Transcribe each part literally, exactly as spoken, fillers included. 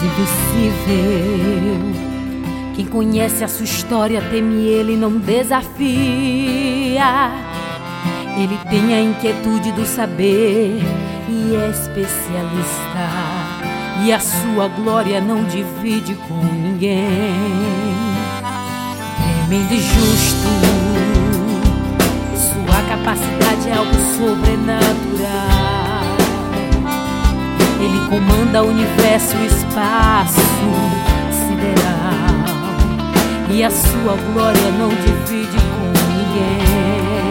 invencível. Quem conhece a sua história teme ele, não desafia. Ele tem a inquietude do saber e é especialista, e a sua glória não divide com ninguém. Tremendo e justo, sua capacidade é algo sobrenatural. Ele comanda o universo e o espaço sideral, e a sua glória não divide com ninguém.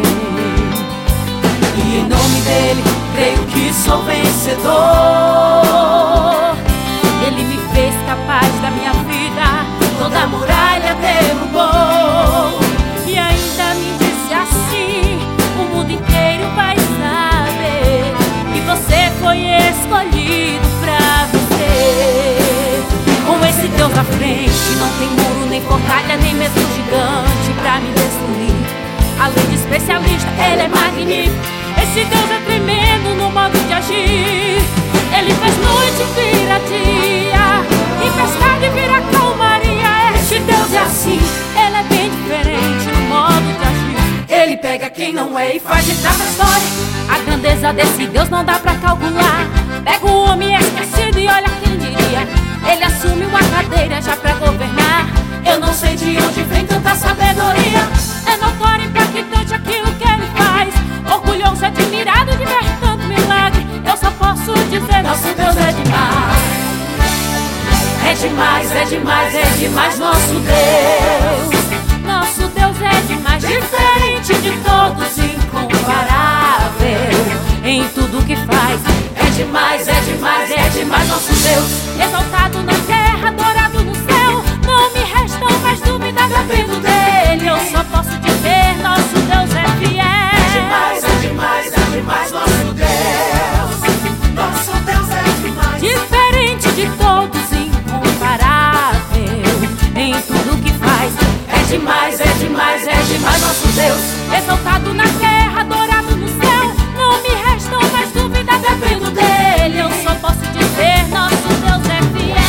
E em nome dele, creio que sou vencedor. Ele me fez capaz da minha vida, toda a muralha derrubou. E ainda me disse assim: o mundo inteiro vai saber que você foi escolhido pra vencer. Com esse Deus à frente, não tem muro, nem fortalha, nem mesmo gigante pra me destruir. Além de especialista, ele é magnífico. Esse Deus é tremendo no modo de agir. Ele faz noite virar dia, tempestade virar calmaria. Este Deus é assim, ele é bem diferente no modo de agir. Ele pega quem não é e faz entrar pra história. A grandeza desse Deus não dá pra calcular. Pega o homem esquecido e olha quem diria. Ele assume uma cadeira já pra governar. Eu não sei de onde vem tanta sabedoria. É notório e impactante aquilo que ele faz. Orgulhoso, admirado de ver tanto milagre. Eu só posso dizer: nosso Deus é demais. É demais, é demais, é demais nosso Deus. Nosso Deus é demais, diferente de todos, incomparável em tudo que faz. É demais, é demais, é demais nosso Deus. Exaltado na terra, adorado no céu. Não me restam mais dúvidas, dependo dele. Eu só posso dizer: nosso Deus é fiel. É demais, é demais, é demais nosso Deus. Nosso Deus é demais. Diferente de todos, incomparável em tudo que faz. É demais, é demais, é demais nosso Deus. Exaltado na terra, adorado no céu. Não me restam mais dúvidas, dependo dele. Eu só posso dizer: nosso Deus é fiel.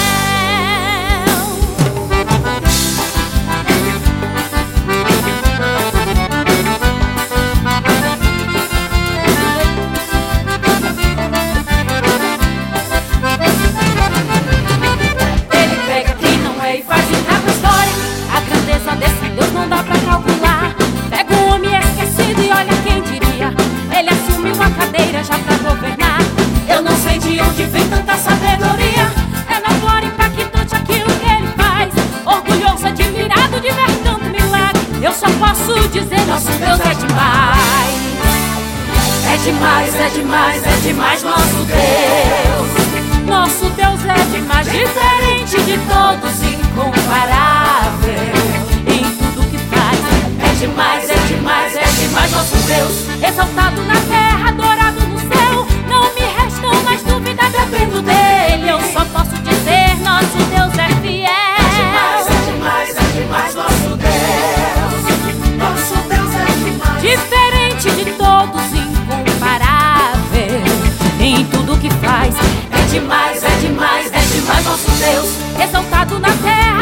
Ele pega quem não é e faz entrar pra história. A grandeza desse Deus não dá pra calcular. Pega o homem esquecido e olha quem diria. Ele assume uma cadeira já pra governar. Eu não sei de onde vem tanta sabedoria. É notório e impactante aquilo que ele faz. Orgulhoso, admirado de ver tanto milagre. Eu só posso dizer: nosso Deus é demais. É demais, é demais, é demais nosso Deus. Nosso Deus é demais, diferente de todos, incomparável em tudo que faz. É demais, é demais, é demais nosso Deus. Exaltado na terra, adorado no céu. Não me restam mais dúvidas, dependo dele. Eu só posso dizer: nosso Deus é fiel. É demais, é demais, é demais nosso Deus. Nosso Deus é demais. Diferente de todos, incomparável em tudo que faz. É demais, é demais, é demais nosso Deus. Exaltado na terra,